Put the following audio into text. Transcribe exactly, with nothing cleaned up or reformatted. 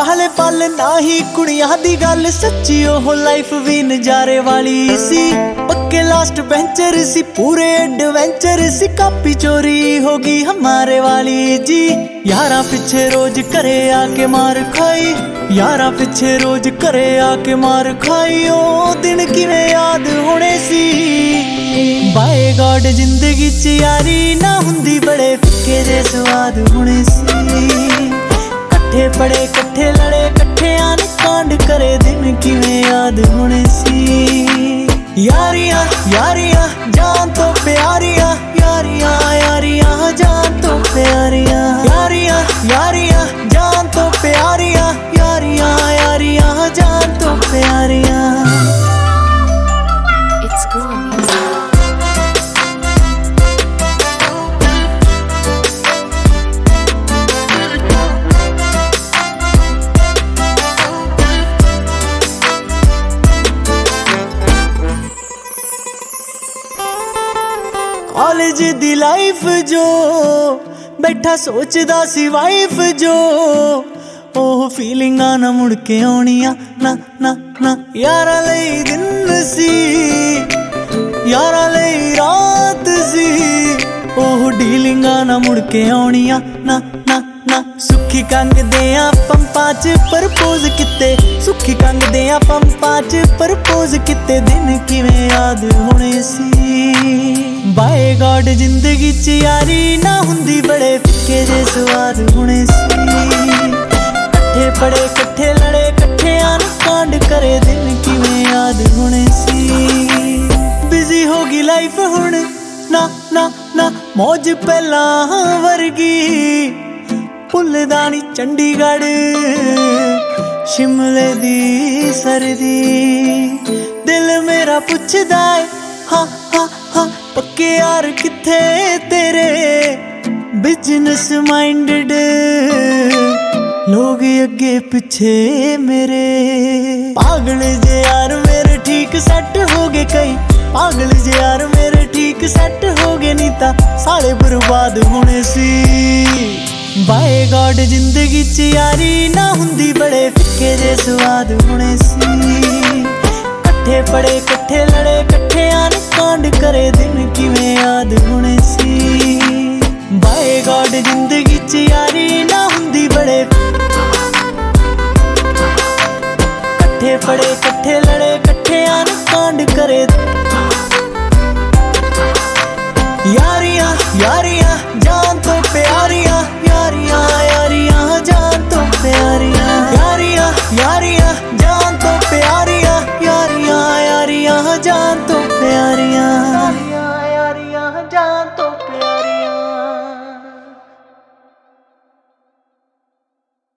वाले पल ना ही कुड़ियां दी गल सच्ची ओह लाइफ भी नजारे वाली सी। पक्के लास्ट बेंचर सी पूरे एडवेंचर सी। कापी चोरी होगी हमारे वाली जी। यारा पिछे रोज करे आके मार खाई, यारा पिछे रोज करे आके मार खाई। ओ दिन किवें याद होने सी। बाय गॉड जिंदगी च यारी ना हुंदी बड़े फिक्के जे स्वाद होने सी। कट्ठे पड़े कट्ठे लड़े कट्ठियां ने कांड करे दिन किवें याद होने सी। यारियां यारियां जान तो प्यारियां, यारियां यारियां जान तो प्यारियां। यारियां यारियां जान तो प्यारियां, यारियां यारियां जान तो प्यारियां। It's cool music. कॉलेज दी लाइफ जो बैठा सोचदा सी वाइफ जो। ओह फीलिंगां ना मुड़ के आउणियां ना ना ना। यारा लई दिन सी यारा लई रात सी। ओह डीलिंगां ना मुड़ के आउणियां ना ना ना। सुखी कंग देआं पंपां च प्रपोज किते, सुखी कंग देआं पंपां च प्रपोज किते। दिन किवें याद होने सी। बाय गॉड जिंदगी च यारी ना हुंदी बड़े फिक्के जे स्वाद होने सी। कट्ठे पड़े कट्ठे लड़े कट्ठियां ने कांड करे दिन किवें याद होने सी। बिजी होगी लाइफ हुण ना ना ना। मौज पहला वर्गी भुलदा नी चंडीगढ़ शिमले दी सर्दी। दिल मेरा पुछदा है हाँ हाँ हाँ पक्के यार किथे तेरे। बिजनेस माइंडेड लोग अगे पिछे मेरे। पागल जे यार मेरे ठीक सेट हो गए कई, पागल जे यार मेरे ठीक सेट हो गए। नी तां साले बर्बाद होने सी। बाय गॉड जिंदगी च यारी ना हुंदी बड़े फिक्के जे स्वाद होने सी। कट्ठे पड़े कट्ठे लड़े कट्ठियां ने कांड करे दिन किवें याद होने सी। बाय गॉड जिंदगी च यारी ना हुंदी बड़े कट्ठे पड़े कट्ठे लड़े कट्ठियां ने कांड करे।